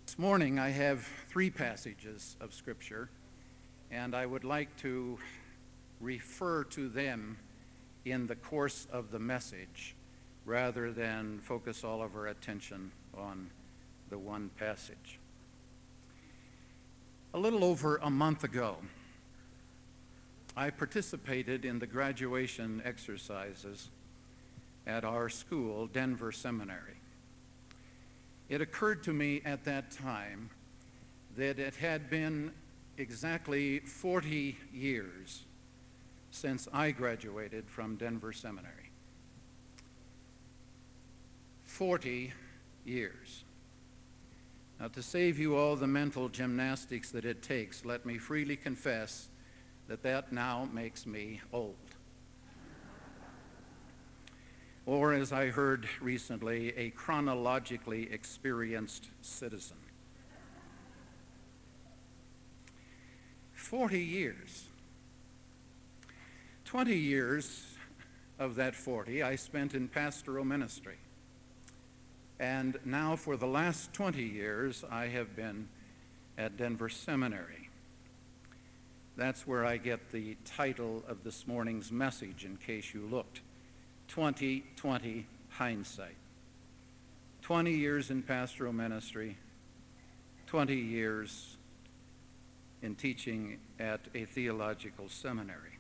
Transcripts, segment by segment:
This morning I have three passages of Scripture, and I would like to refer to them in the course of the message rather than focus all of our attention on the one passage. A little over a month ago, I participated in the graduation exercises at our school, Denver Seminary. It occurred to me at that time that it had been exactly 40 years since I graduated from Denver Seminary. 40 years. Now, to save you all the mental gymnastics that it takes, let me freely confess that now makes me old. Or, as I heard recently, a chronologically experienced citizen. 40 years. 20 years of that 40 I spent in pastoral ministry. And now for the last 20 years I have been at Denver Seminary. That's where I get the title of this morning's message, in case you looked. 20/20 hindsight. 20 years in pastoral ministry, 20 years in teaching at a theological seminary.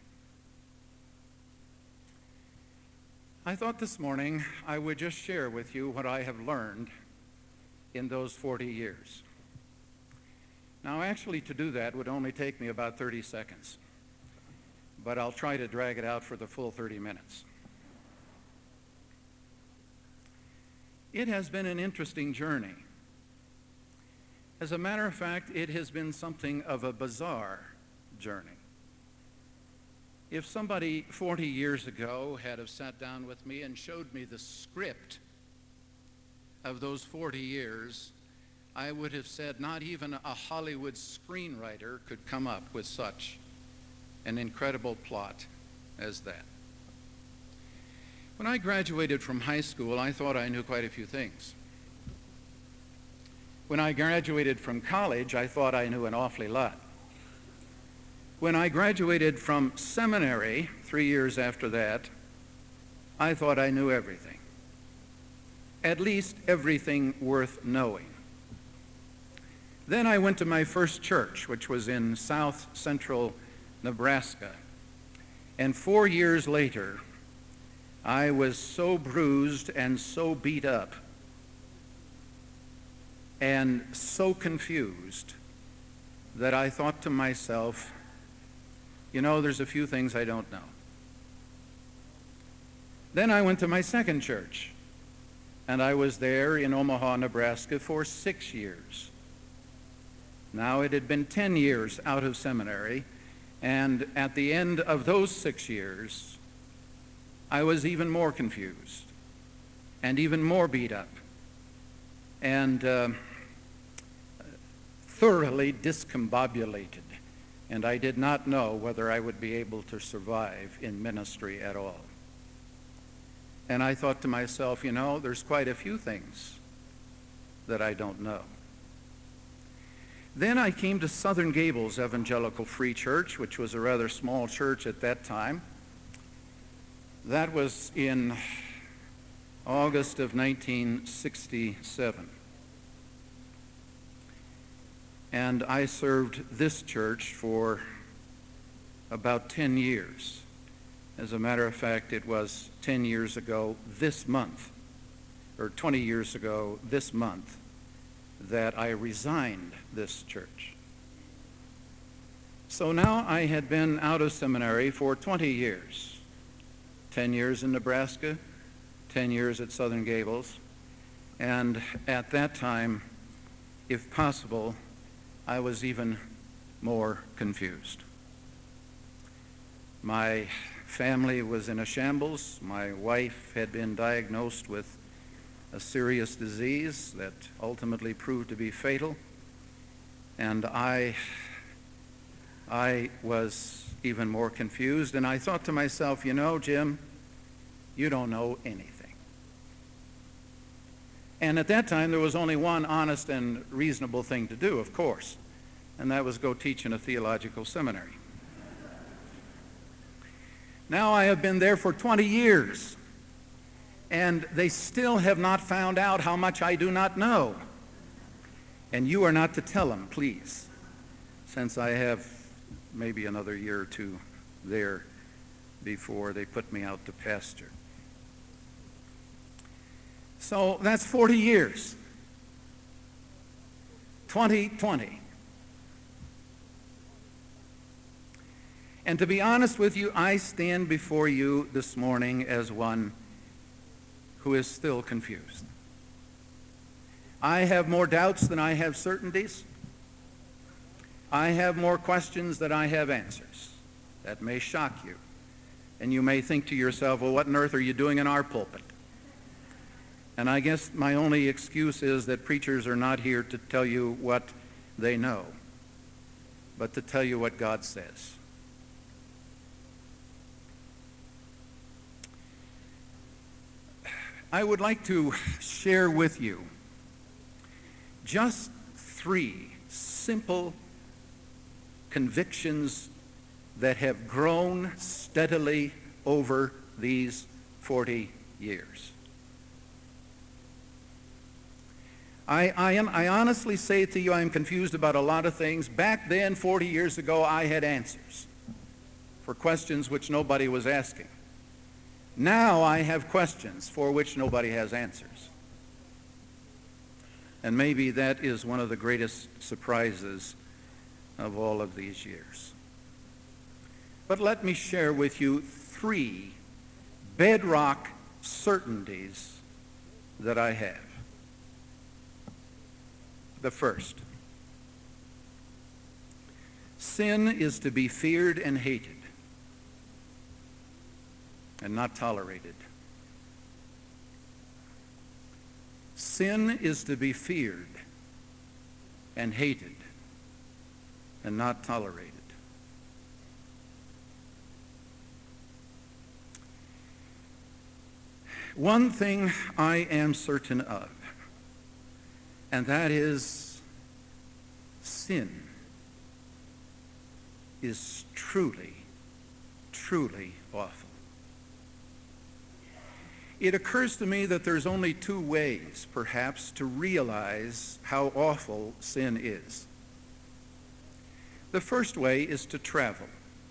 I thought this morning I would just share with you what I have learned in those 40 years. Now, actually, to do that would only take me about 30 seconds, but I'll try to drag it out for the full 30 minutes. It has been an interesting journey. As a matter of fact, it has been something of a bizarre journey. If somebody 40 years ago had have sat down with me and showed me the script of those 40 years, I would have said not even a Hollywood screenwriter could come up with such an incredible plot as that. When I graduated from high school, I thought I knew quite a few things. When I graduated from college, I thought I knew an awfully lot. When I graduated from seminary, 3 years after that, I thought I knew everything. At least everything worth knowing. Then I went to my first church, which was in south central Nebraska. And 4 years later, I was so bruised and so beat up and so confused that I thought to myself, there's a few things I don't know. Then I went to my second church, and I was there in Omaha, Nebraska for 6 years. Now it had been 10 years out of seminary, and at the end of those 6 years, I was even more confused and even more beat up and thoroughly discombobulated, and I did not know whether I would be able to survive in ministry at all. And I thought to myself, there's quite a few things that I don't know. Then I came to Southern Gables Evangelical Free Church, which was a rather small church at that time. That was in August of 1967. And I served this church for about 10 years. As a matter of fact, it was 10 years ago this month, or 20 years ago this month, that I resigned this church. So now I had been out of seminary for 20 years. 10 years in Nebraska, 10 years at Southern Gables, and at that time, if possible, I was even more confused. My family was in a shambles. My wife had been diagnosed with a serious disease that ultimately proved to be fatal, and I was even more confused, and I thought to myself, Jim, you don't know anything. And at that time, there was only one honest and reasonable thing to do, of course, and that was go teach in a theological seminary. Now I have been there for 20 years, and they still have not found out how much I do not know. And you are not to tell them, please, since I have maybe another year or two there before they put me out to pasture. So that's 40 years. 2020. And to be honest with you, I stand before you this morning as one who is still confused. I have more doubts than I have certainties. I have more questions than I have answers. That may shock you. And you may think to yourself, well, what on earth are you doing in our pulpit? And I guess my only excuse is that preachers are not here to tell you what they know, but to tell you what God says. I would like to share with you just 3 simple convictions that have grown steadily over these 40 years. I honestly say to you, I am confused about a lot of things. Back then, 40 years ago, I had answers for questions which nobody was asking. Now I have questions for which nobody has answers. And maybe that is one of the greatest surprises of all of these years. But let me share with you 3 bedrock certainties that I have. The first, sin is to be feared and hated, and not tolerated. Sin is to be feared and hated, and not tolerated. One thing I am certain of, and that is sin is truly, truly awful. It occurs to me that there's only 2 ways, perhaps, to realize how awful sin is. The first way is to travel.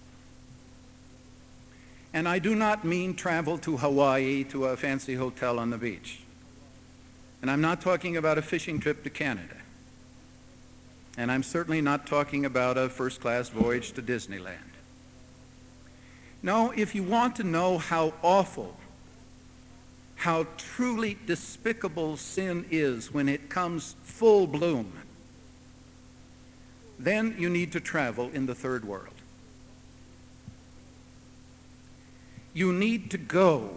And I do not mean travel to Hawaii to a fancy hotel on the beach. And I'm not talking about a fishing trip to Canada. And I'm certainly not talking about a first-class voyage to Disneyland. No, if you want to know how awful, how truly despicable sin is when it comes full bloom, then you need to travel in the third world. You need to go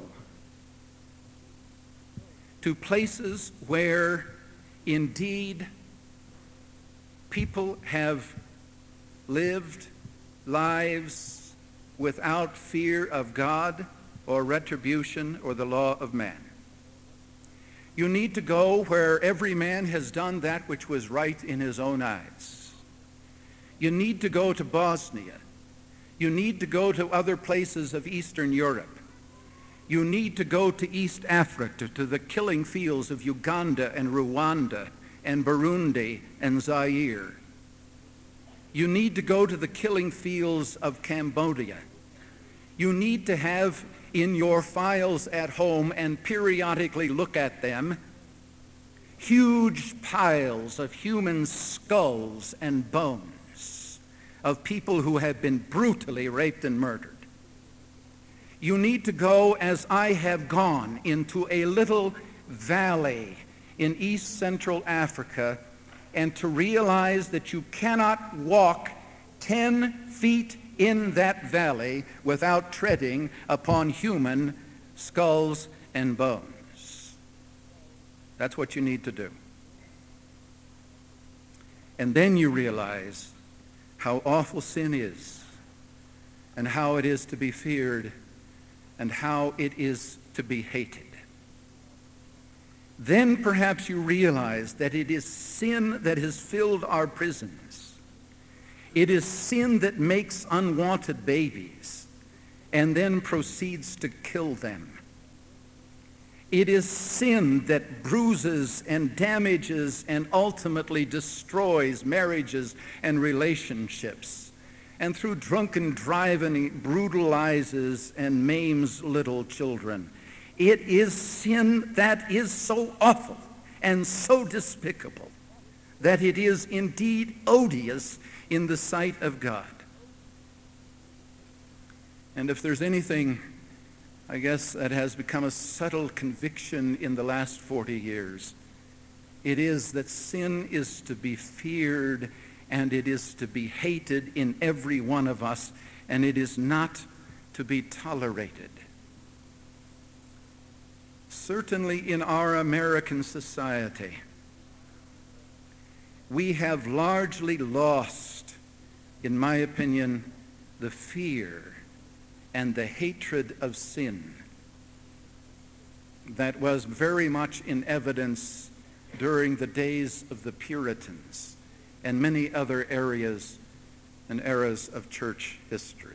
to places where indeed people have lived lives without fear of God or retribution or the law of man. You need to go where every man has done that which was right in his own eyes. You need to go to Bosnia. You need to go to other places of Eastern Europe. You need to go to East Africa, to the killing fields of Uganda and Rwanda and Burundi and Zaire. You need to go to the killing fields of Cambodia. You need to have in your files at home and periodically look at them huge piles of human skulls and bones of people who have been brutally raped and murdered. You need to go, as I have gone, into a little valley in East Central Africa and to realize that you cannot walk 10 feet in that valley without treading upon human skulls and bones. That's what you need to do. And then you realize how awful sin is and how it is to be feared and how it is to be hated. then perhaps you realize that it is sin that has filled our prisons. It is sin that makes unwanted babies and then proceeds to kill them. It is sin that bruises and damages and ultimately destroys marriages and relationships, and through drunken driving brutalizes and maims little children. It is sin that is so awful and so despicable that it is indeed odious in the sight of God. And if there's anything, I guess, that has become a subtle conviction in the last 40 years, it is that sin is to be feared and it is to be hated in every one of us, and it is not to be tolerated. Certainly in our American society, we have largely lost, in my opinion, the fear and the hatred of sin that was very much in evidence during the days of the Puritans and many other areas and eras of church history.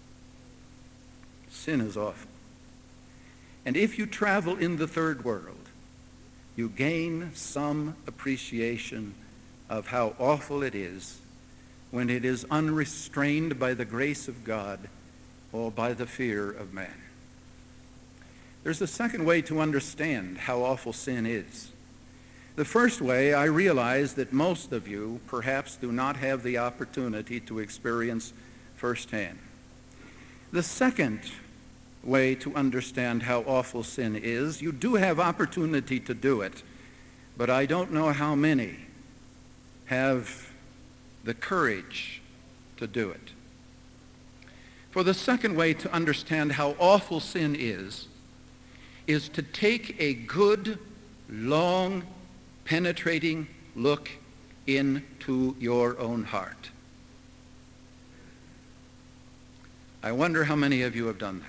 Sin is awful. And if you travel in the third world, you gain some appreciation of how awful it is when it is unrestrained by the grace of God or by the fear of man. There's a second way to understand how awful sin is. The first way, I realize that most of you perhaps do not have the opportunity to experience firsthand. The second way to understand how awful sin is, you do have opportunity to do it, but I don't know how many have the courage to do it. For the second way to understand how awful sin is to take a good, long, penetrating look into your own heart. I wonder how many of you have done that.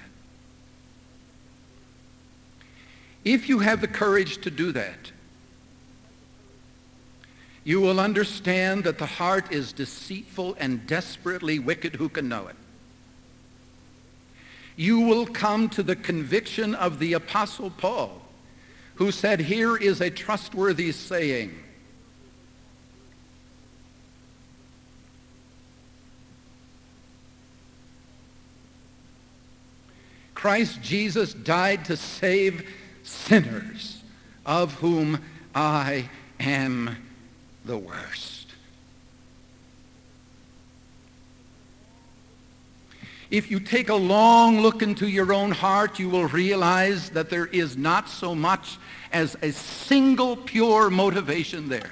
If you have the courage to do that, you will understand that the heart is deceitful and desperately wicked. Who can know it? You will come to the conviction of the Apostle Paul, who said, here is a trustworthy saying. Christ Jesus died to save sinners, of whom I am the worst. If you take a long look into your own heart, you will realize that there is not so much as a single pure motivation there.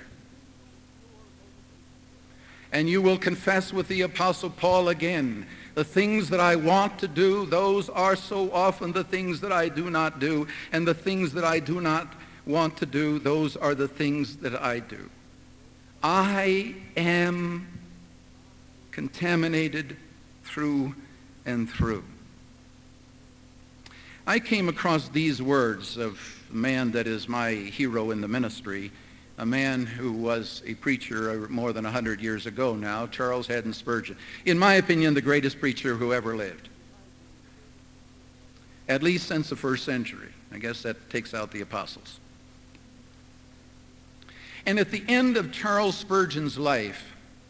And you will confess with the Apostle Paul again, the things that I want to do, those are so often the things that I do not do, and the things that I do not want to do, those are the things that I do. I am contaminated through and through. I came across these words of a man that is my hero in the ministry, a man who was a preacher more than 100 years ago now, Charles Haddon Spurgeon. In my opinion, the greatest preacher who ever lived. At least since the first century. I guess that takes out the apostles. And at the end of Charles Spurgeon's life,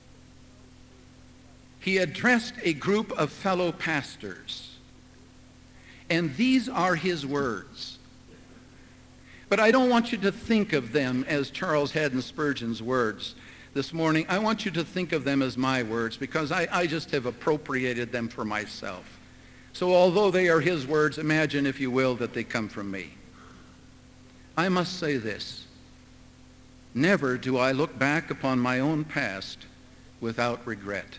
he addressed a group of fellow pastors. And these are his words. But I don't want you to think of them as Charles Haddon Spurgeon's words this morning. I want you to think of them as my words, because I just have appropriated them for myself. So although they are his words, imagine, if you will, that they come from me. I must say this. Never do I look back upon my own past without regret.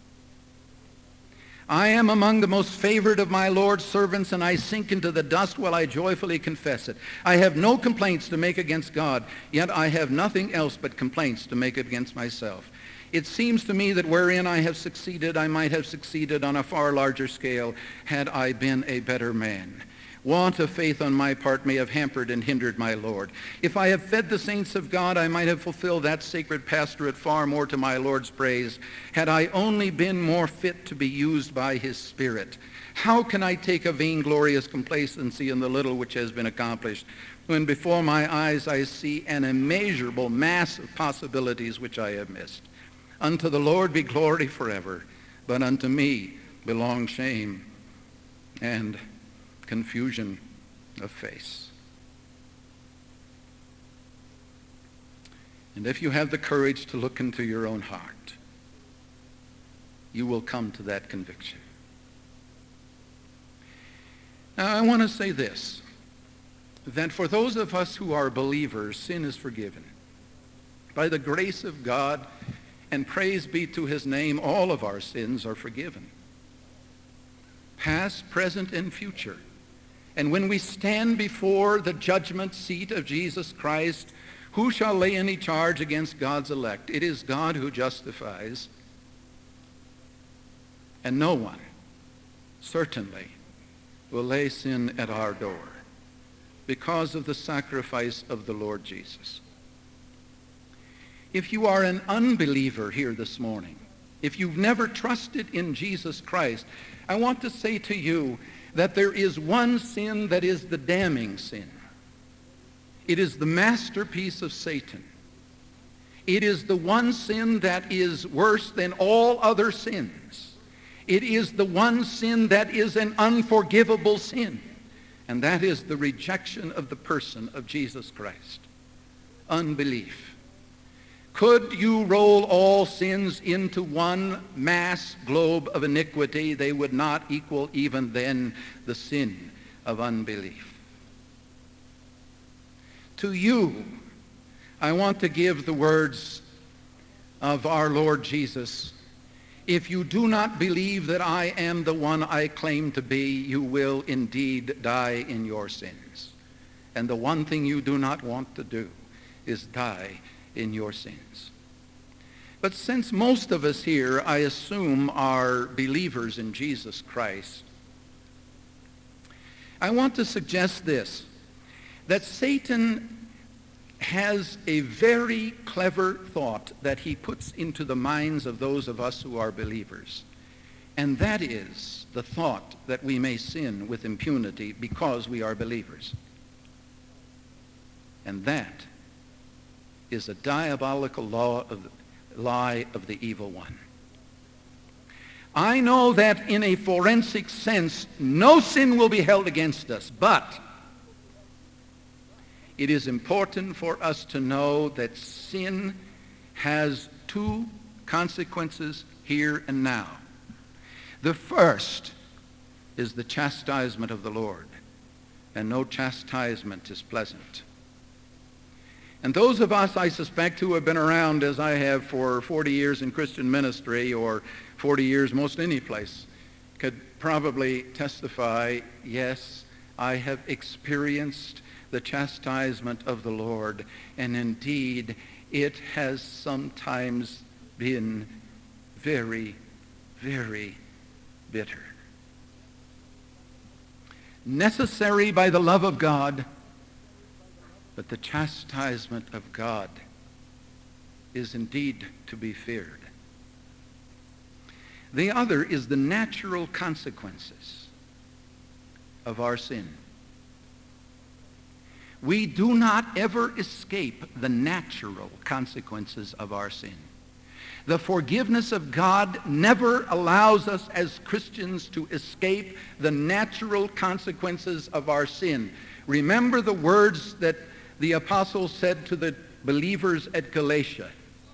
I am among the most favored of my Lord's servants, and I sink into the dust while I joyfully confess it. I have no complaints to make against God, yet I have nothing else but complaints to make against myself. It seems to me that wherein I have succeeded, I might have succeeded on a far larger scale had I been a better man. Want of faith on my part may have hampered and hindered my Lord. If I have fed the saints of God, I might have fulfilled that sacred pastorate far more to my Lord's praise, had I only been more fit to be used by his Spirit. How can I take a vainglorious complacency in the little which has been accomplished, when before my eyes I see an immeasurable mass of possibilities which I have missed? Unto the Lord be glory forever, but unto me belong shame and confusion of face. And if you have the courage to look into your own heart, you will come to that conviction. Now, I want to say this, that for those of us who are believers, sin is forgiven. By the grace of God, and praise be to his name, all of our sins are forgiven. Past, present, and future. And when we stand before the judgment seat of Jesus Christ, who shall lay any charge against God's elect? It is God who justifies, and no one, certainly, will lay sin at our door because of the sacrifice of the Lord Jesus. If you are an unbeliever here this morning, if you've never trusted in Jesus Christ, I want to say to you that there is one sin that is the damning sin. It is the masterpiece of Satan. It is the one sin that is worse than all other sins. It is the one sin that is an unforgivable sin, and that is the rejection of the person of Jesus Christ. Unbelief. Could you roll all sins into one mass globe of iniquity, they would not equal even then the sin of unbelief. To you, I want to give the words of our Lord Jesus. If you do not believe that I am the one I claim to be, you will indeed die in your sins. And the one thing you do not want to do is die in your sins. But since most of us here, I assume, are believers in Jesus Christ, I want to suggest this, that Satan has a very clever thought that he puts into the minds of those of us who are believers. And that is the thought that we may sin with impunity because we are believers. And that is a diabolical lie of the evil one. I know that in a forensic sense, no sin will be held against us, but it is important for us to know that sin has two consequences here and now. The first is the chastisement of the Lord, and no chastisement is pleasant. And those of us, I suspect, who have been around as I have for 40 years in Christian ministry, or 40 years most any place, could probably testify, yes, I have experienced the chastisement of the Lord, and indeed it has sometimes been very, very bitter. Necessary by the love of God, but the chastisement of God is indeed to be feared. The other is the natural consequences of our sin. We do not ever escape the natural consequences of our sin. The forgiveness of God never allows us as Christians to escape the natural consequences of our sin. Remember the words that the apostle said to the believers at Galatia.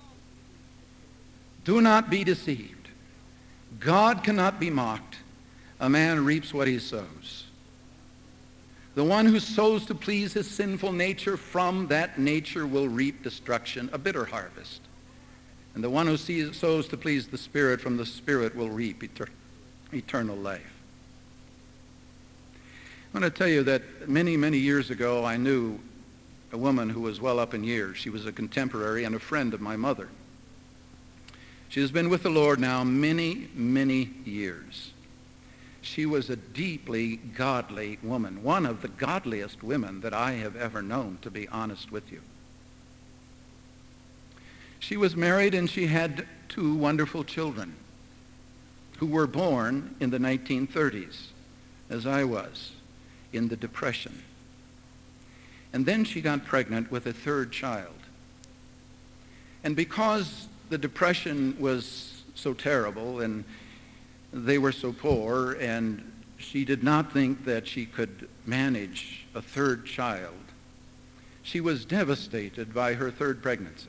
Do not be deceived. God cannot be mocked. A man reaps what he sows. The one who sows to please his sinful nature, from that nature will reap destruction, a bitter harvest. And the one who sows to please the Spirit, from the Spirit will reap eternal life. I want to tell you that many, many years ago, I knew a woman who was well up in years. She was a contemporary and a friend of my mother. She has been with the Lord now many, many years. She was a deeply godly woman, one of the godliest women that I have ever known, to be honest with you. She was married and she had 2 wonderful children who were born in the 1930s, as I was, in the Depression. And then she got pregnant with a 3rd child. And because the Depression was so terrible and they were so poor, and she did not think that she could manage a 3rd child, she was devastated by her 3rd pregnancy.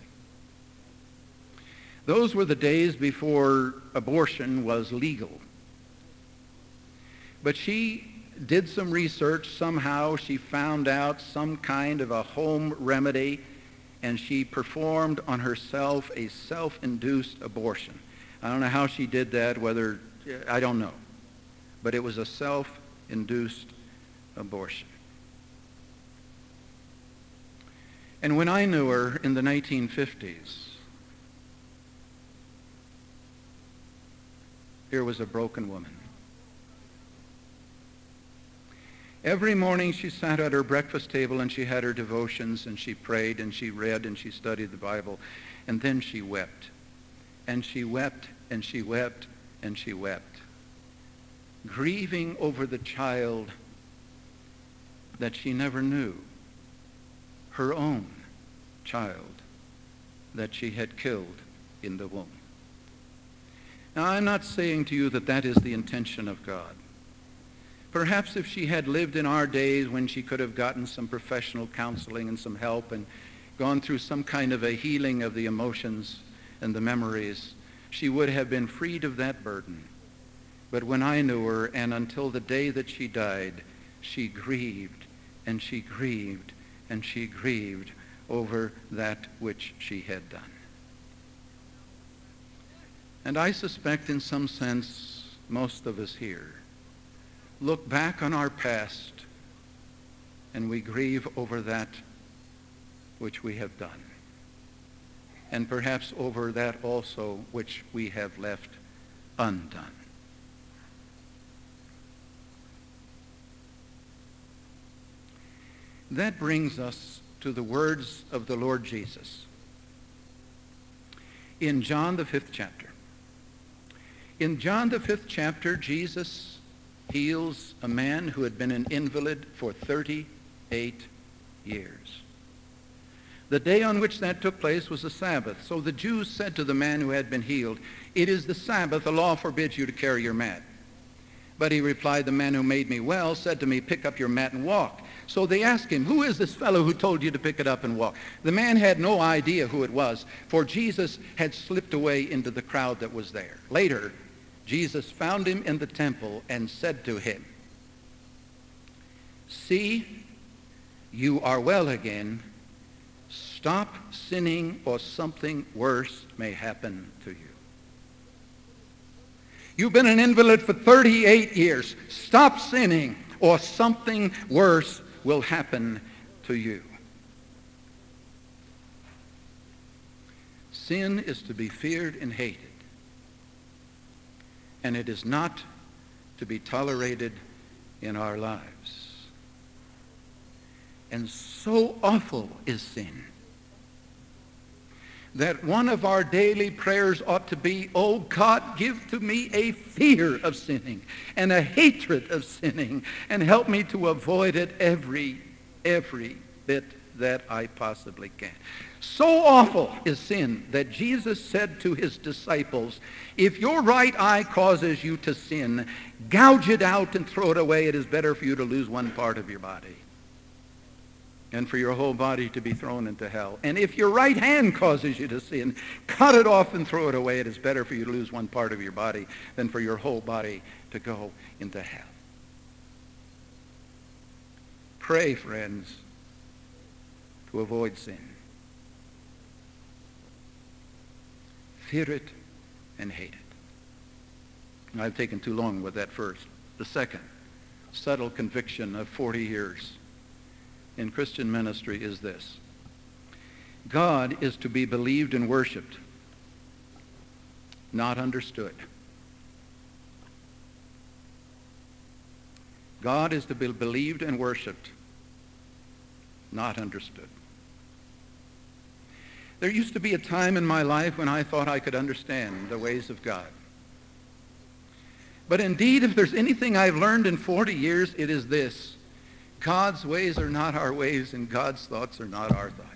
Those were the days before abortion was legal. But she did some research. Somehow she found out some kind of a home remedy, and she performed on herself a self-induced abortion. I don't know how she did that, I don't know. But it was a self-induced abortion. And when I knew her in the 1950s, here was a broken woman. Every morning she sat at her breakfast table and she had her devotions and she prayed and she read and she studied the Bible, and then she wept. And she wept and she wept and she wept, grieving over the child that she never knew, her own child that she had killed in the womb. Now, I'm not saying to you that that is the intention of God. Perhaps if she had lived in our days when she could have gotten some professional counseling and some help and gone through some kind of a healing of the emotions and the memories, she would have been freed of that burden. But when I knew her, and until the day that she died, she grieved and she grieved and she grieved over that which she had done. And I suspect in some sense most of us here look back on our past and we grieve over that which we have done, and perhaps over that also which we have left undone. That brings us to the words of the Lord Jesus in John the 5th chapter. In John the 5th chapter, Jesus heals a man who had been an invalid for 38 years. The day on which that took place was the Sabbath. So the Jews said to the man who had been healed, "It is the Sabbath. The law forbids you to carry your mat." But he replied, "The man who made me well said to me, 'Pick up your mat and walk.'" So they asked him, "Who is this fellow who told you to pick it up and walk?" The man had no idea who it was, for Jesus had slipped away into the crowd that was there. Later, Jesus found him in the temple and said to him, "See, you are well again. Stop sinning, or something worse may happen to you." You've been an invalid for 38 years. Stop sinning, or something worse will happen to you. Sin is to be feared and hated, and it is not to be tolerated in our lives. And so awful is sin that one of our daily prayers ought to be, "Oh God, give to me a fear of sinning and a hatred of sinning, and help me to avoid it every bit that I possibly can." So awful is sin that Jesus said to his disciples, "If your right eye causes you to sin, gouge it out and throw it away. It is better for you to lose one part of your body and for your whole body to be thrown into hell. And if your right hand causes you to sin, cut it off and throw it away. It is better for you to lose one part of your body than for your whole body to go into hell." Pray, friends, to avoid sin. Fear it and hate it. I've taken too long with that first. The second subtle conviction of 40 years in Christian ministry is this: God is to be believed and worshiped, not understood. God is to be believed and worshiped, not understood. There used to be a time in my life when I thought I could understand the ways of God. But indeed, if there's anything I've learned in 40 years, it is this: God's ways are not our ways, and God's thoughts are not our thoughts.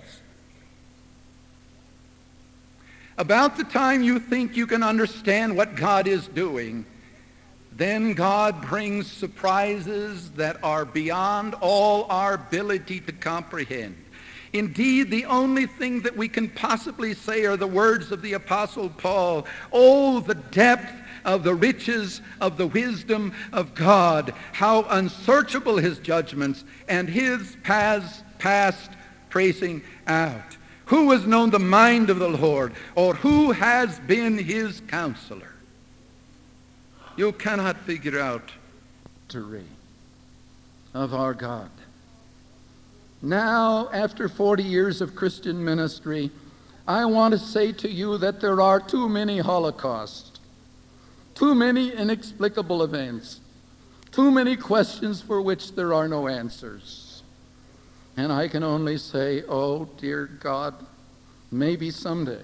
About the time you think you can understand what God is doing, then God brings surprises that are beyond all our ability to comprehend. Indeed, the only thing that we can possibly say are the words of the Apostle Paul: "Oh, the depth of the riches of the wisdom of God, how unsearchable his judgments and his paths past tracing out. Who has known the mind of the Lord, or who has been his counselor?" You cannot figure out the mystery of our God. Now, after 40 years of Christian ministry, I want to say to you that there are too many holocausts, too many inexplicable events, too many questions for which there are no answers. And I can only say, oh, dear God, maybe someday,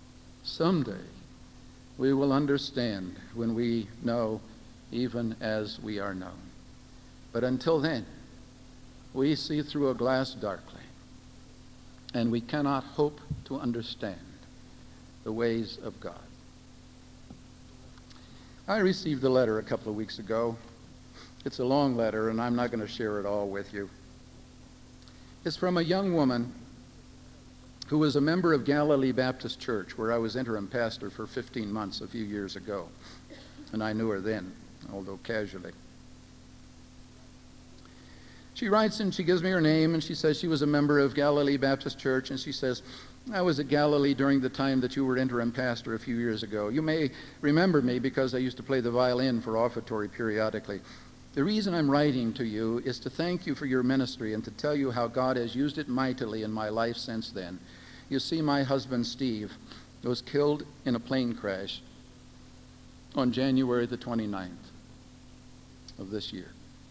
we will understand when we know even as we are known. But until then, we see through a glass darkly, and we cannot hope to understand the ways of God. I received a letter a couple of weeks ago. It's a long letter, and I'm not going to share it all with you. It's from a young woman who was a member of Galilee Baptist Church, where I was interim pastor for 15 months a few years ago. And I knew her then, although casually. She writes and she gives me her name, and she says she was a member of Galilee Baptist Church, and she says, "I was at Galilee during the time that you were interim pastor a few years ago. You may remember me because I used to play the violin for offertory periodically. The reason I'm writing to you is to thank you for your ministry and to tell you how God has used it mightily in my life since then. You see, my husband, Steve, was killed in a plane crash on January the 29th of this year.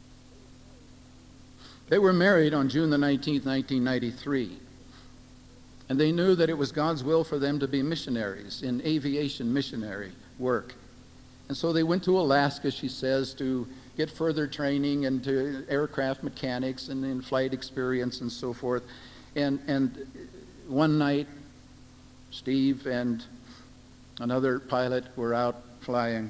They were married on June the 19th, 1993. And they knew that it was God's will for them to be missionaries in aviation missionary work. And so they went to Alaska, she says, to get further training and to aircraft mechanics and in-flight experience and so forth. And one night, Steve and another pilot were out flying,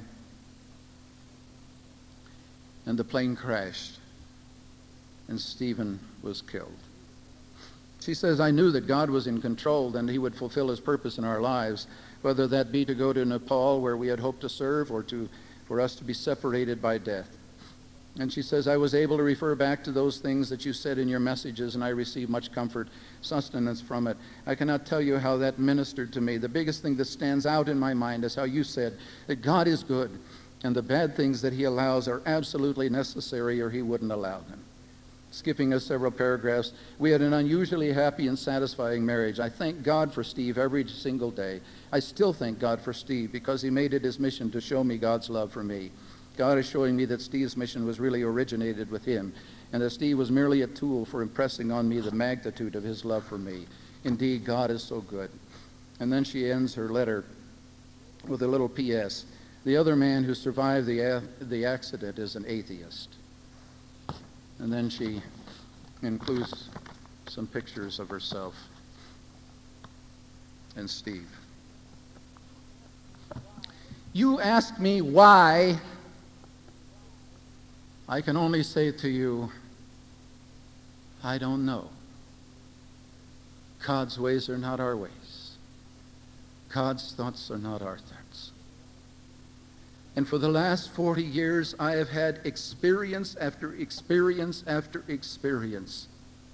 and the plane crashed, and Stephen was killed. She says, I knew that God was in control and he would fulfill his purpose in our lives, whether that be to go to Nepal where we had hoped to serve or for us to be separated by death. And she says, I was able to refer back to those things that you said in your messages, and I received much comfort, sustenance from it. I cannot tell you how that ministered to me. The biggest thing that stands out in my mind is how you said that God is good, and the bad things that he allows are absolutely necessary, or he wouldn't allow them. Skipping us several paragraphs, we had an unusually happy and satisfying marriage. I thank God for Steve every single day. I still thank God for Steve because he made it his mission to show me God's love for me. God is showing me that Steve's mission was really originated with him, and that Steve was merely a tool for impressing on me the magnitude of his love for me. Indeed, God is so good. And then she ends her letter with a little P.S. The other man who survived the accident is an atheist. And then she includes some pictures of herself and Steve. You ask me why. I can only say to you, I don't know. God's ways are not our ways. God's thoughts are not our thoughts. And for the last 40 years, I have had experience after experience after experience.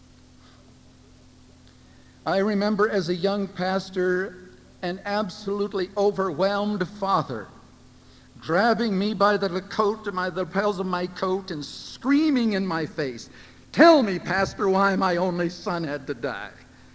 I remember as a young pastor, an absolutely overwhelmed father grabbing me by the lapels of my coat and screaming in my face, tell me, Pastor, why my only son had to die.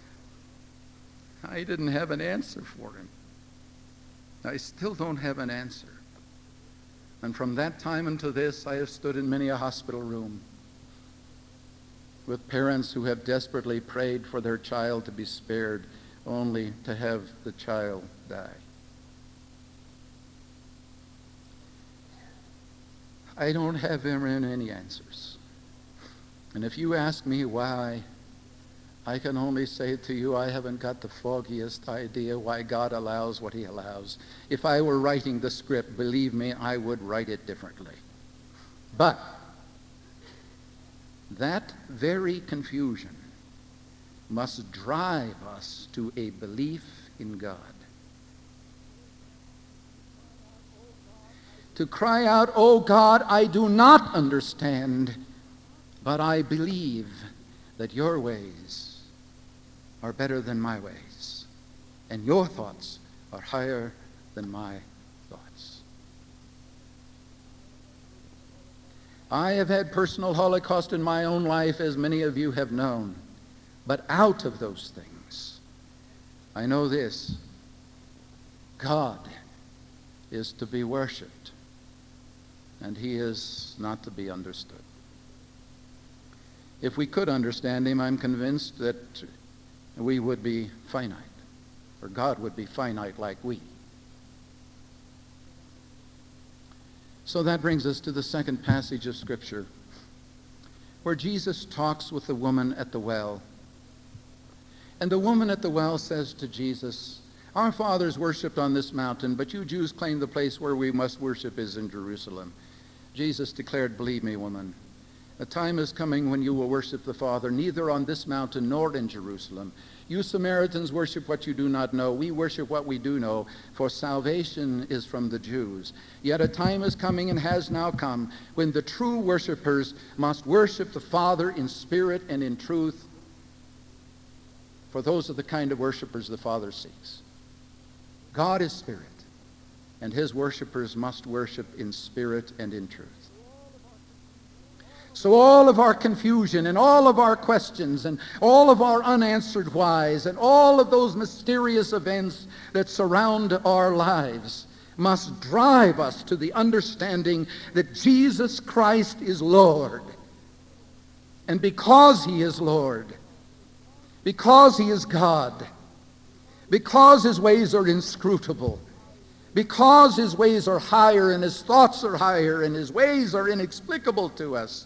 I didn't have an answer for him. I still don't have an answer. And from that time until this, I have stood in many a hospital room with parents who have desperately prayed for their child to be spared, only to have the child die. I don't have any answers. And if you ask me why, I can only say to you, I haven't got the foggiest idea why God allows what he allows. If I were writing the script, believe me, I would write it differently. But that very confusion must drive us to a belief in God. To cry out, "Oh God, I do not understand, but I believe that your ways are better than my ways, and your thoughts are higher than my thoughts." I have had personal Holocaust in my own life, as many of you have known. But out of those things, I know this: God is to be worshipped, and he is not to be understood. If we could understand him, I'm convinced that we would be finite, or God would be finite like we. So that brings us to the second passage of Scripture, where Jesus talks with the woman at the well. And the woman at the well says to Jesus, "Our fathers worshipped on this mountain, but you Jews claim the place where we must worship is in Jerusalem." Jesus declared, "Believe me, woman, a time is coming when you will worship the Father neither on this mountain nor in Jerusalem. You Samaritans worship what you do not know. We worship what we do know, for salvation is from the Jews. Yet a time is coming and has now come when the true worshipers must worship the Father in spirit and in truth, for those are the kind of worshipers the Father seeks. God is spirit, and his worshipers must worship in spirit and in truth." So all of our confusion and all of our questions and all of our unanswered whys and all of those mysterious events that surround our lives must drive us to the understanding that Jesus Christ is Lord. And because he is Lord, because he is God, because his ways are inscrutable, because his ways are higher and his thoughts are higher and his ways are inexplicable to us,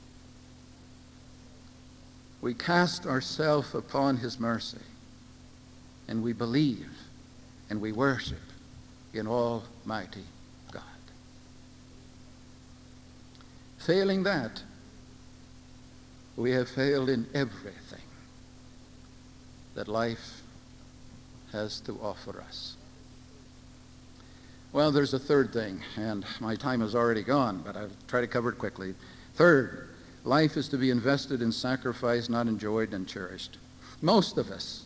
we cast ourselves upon his mercy, and we believe and we worship in Almighty God. Failing that, we have failed in everything that life has to offer us. Well, there's a third thing, and my time is already gone, but I'll try to cover it quickly. Third, life is to be invested in sacrifice, not enjoyed and cherished. Most of us,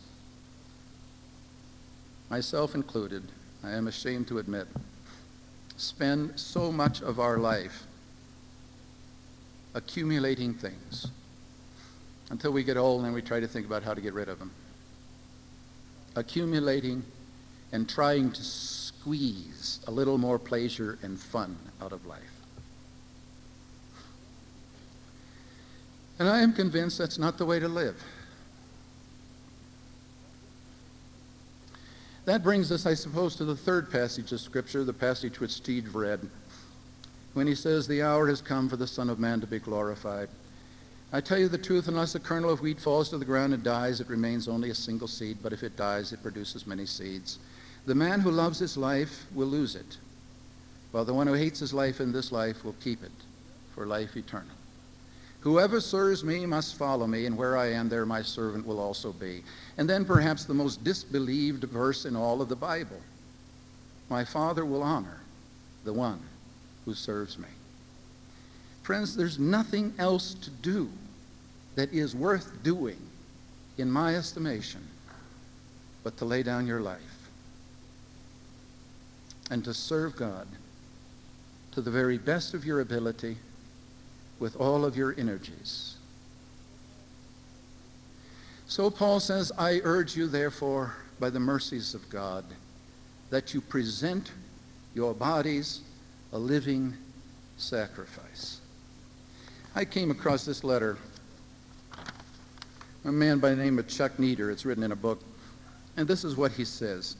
myself included, I am ashamed to admit, spend so much of our life accumulating things until we get old and then we try to think about how to get rid of them. Accumulating and trying to squeeze a little more pleasure and fun out of life. And I am convinced that's not the way to live. That brings us, I suppose, to the third passage of Scripture, the passage which Steve read, when he says, "The hour has come for the Son of Man to be glorified. I tell you the truth, unless a kernel of wheat falls to the ground and dies, it remains only a single seed, but if it dies, it produces many seeds. The man who loves his life will lose it, while the one who hates his life in this life will keep it for life eternal. Whoever serves me must follow me, and where I am, there my servant will also be." And then perhaps the most disbelieved verse in all of the Bible. "My Father will honor the one who serves me." Friends, there's nothing else to do that is worth doing, in my estimation, but to lay down your life and to serve God to the very best of your ability with all of your energies. So Paul says, "I urge you, therefore, by the mercies of God, that you present your bodies a living sacrifice. I came across this letter. A man by the name of Chuck Nieder. It's written in a book. And this is what he says.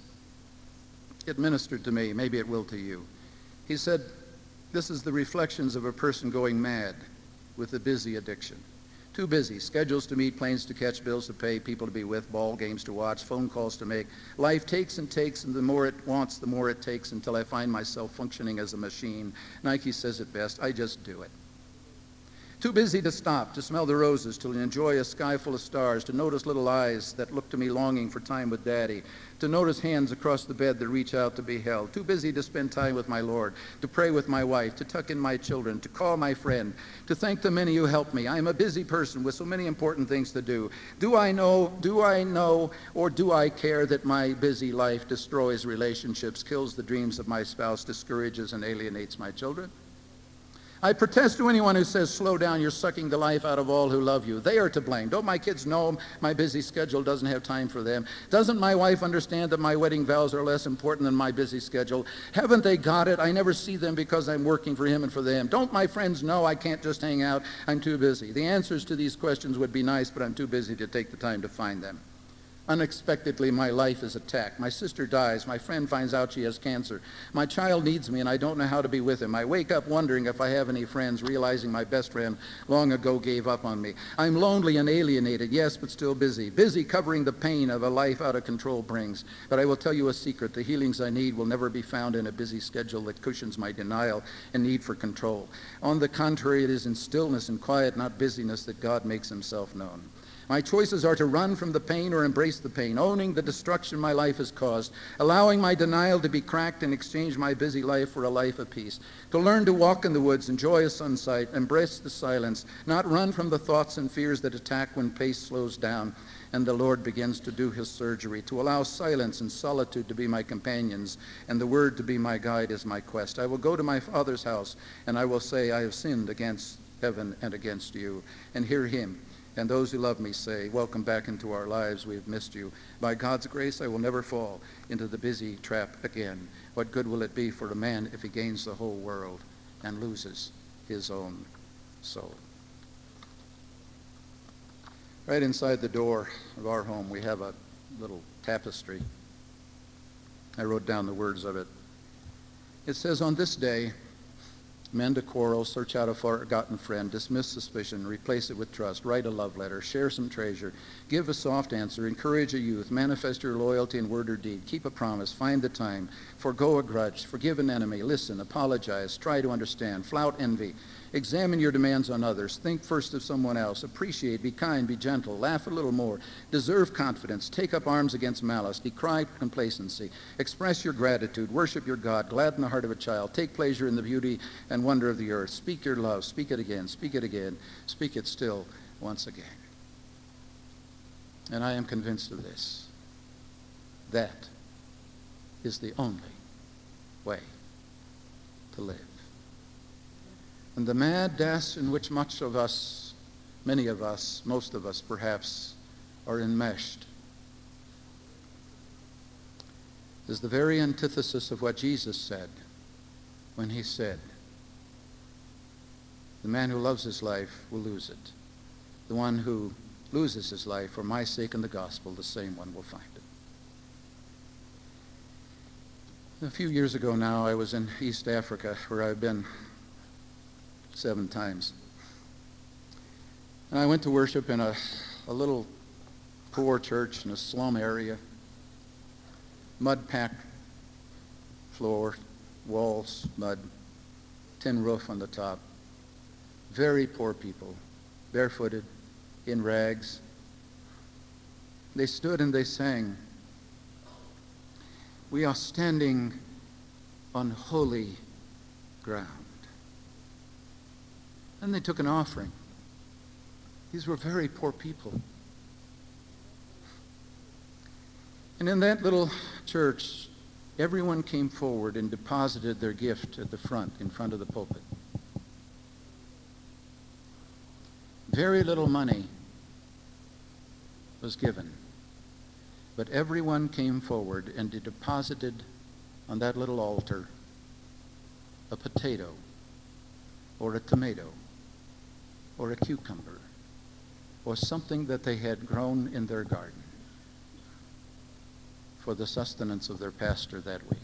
It ministered to me. Maybe it will to you. He said, this is the reflections of a person going mad with a busy addiction. Too busy. Schedules to meet, planes to catch, bills to pay, people to be with, ball games to watch, phone calls to make. Life takes and takes, and the more it wants, the more it takes, until I find myself functioning as a machine. Nike says it best, I just do it. Too busy to stop, to smell the roses, to enjoy a sky full of stars, to notice little eyes that look to me longing for time with Daddy, to notice hands across the bed that reach out to be held. Too busy to spend time with my Lord, to pray with my wife, to tuck in my children, to call my friend, to thank the many who helped me. I am a busy person with so many important things to do. Do I know, or do I care that my busy life destroys relationships, kills the dreams of my spouse, discourages and alienates my children? I protest to anyone who says, slow down, you're sucking the life out of all who love you. They are to blame. Don't my kids know my busy schedule doesn't have time for them? Doesn't my wife understand that my wedding vows are less important than my busy schedule? Haven't they got it? I never see them because I'm working for him and for them. Don't my friends know I can't just hang out? I'm too busy. The answers to these questions would be nice, but I'm too busy to take the time to find them. Unexpectedly, my life is attacked. My sister dies. My friend finds out she has cancer. My child needs me, and I don't know how to be with him. I wake up wondering if I have any friends, realizing my best friend long ago gave up on me. I'm lonely and alienated, yes, but still busy. Busy covering the pain of a life out of control brings. But I will tell you a secret. The healings I need will never be found in a busy schedule that cushions my denial and need for control. On the contrary, it is in stillness and quiet, not busyness, that God makes himself known. My choices are to run from the pain or embrace the pain, owning the destruction my life has caused, allowing my denial to be cracked and exchange my busy life for a life of peace, to learn to walk in the woods, enjoy a sunset, embrace the silence, not run from the thoughts and fears that attack when pace slows down and the Lord begins to do his surgery, to allow silence and solitude to be my companions and the word to be my guide is my quest. I will go to my Father's house and I will say, I have sinned against heaven and against you, and hear him. And those who love me say, welcome back into our lives. We've missed you. By God's grace, I will never fall into the busy trap again. What good will it be for a man if he gains the whole world and loses his own soul? Right inside the door of our home, we have a little tapestry. I wrote down the words of it. It says, on this day, mend a quarrel, search out a forgotten friend, dismiss suspicion, replace it with trust, write a love letter, share some treasure, give a soft answer, encourage a youth, manifest your loyalty in word or deed, keep a promise, find the time, forgo a grudge, forgive an enemy, listen, apologize, try to understand, flout envy, examine your demands on others, think first of someone else, appreciate, be kind, be gentle, laugh a little more, deserve confidence, take up arms against malice, decry complacency, express your gratitude, worship your God, gladden the heart of a child, take pleasure in the beauty and wonder of the earth, speak your love, speak it again, speak it still once again. And I am convinced of this. That is the only way to live. And the mad dash in which much of us, many of us, most of us perhaps, are enmeshed is the very antithesis of what Jesus said when he said, the man who loves his life will lose it. The one who loses his life for my sake and the gospel, the same one will find it. A few years ago now, I was in East Africa, where I've been 7 times. And I went to worship in a little poor church in a slum area. Mud-packed floor, walls, mud, tin roof on the top. Very poor people, barefooted, in rags. They stood and they sang, we are standing on holy ground. And they took an offering. These were very poor people. And in that little church, everyone came forward and deposited their gift at the front, in front of the pulpit. Very little money was given, but everyone came forward and deposited on that little altar a potato or a tomato or a cucumber or something that they had grown in their garden for the sustenance of their pastor that week.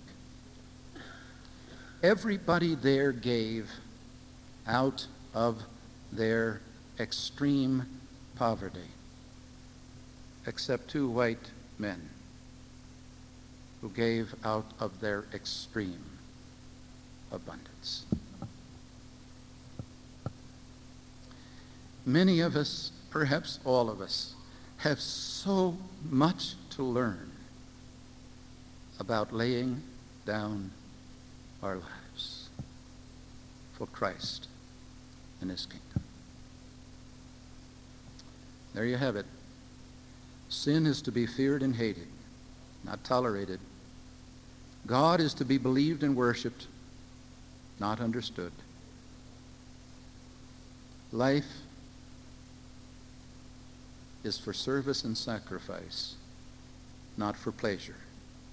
Everybody there gave out of their extreme poverty, except two white men who gave out of their extreme abundance. Many of us, perhaps all of us, have so much to learn about laying down our lives for Christ and his kingdom. There you have it. Sin is to be feared and hated, not tolerated. God is to be believed and worshiped, not understood. Life is for service and sacrifice, not for pleasure.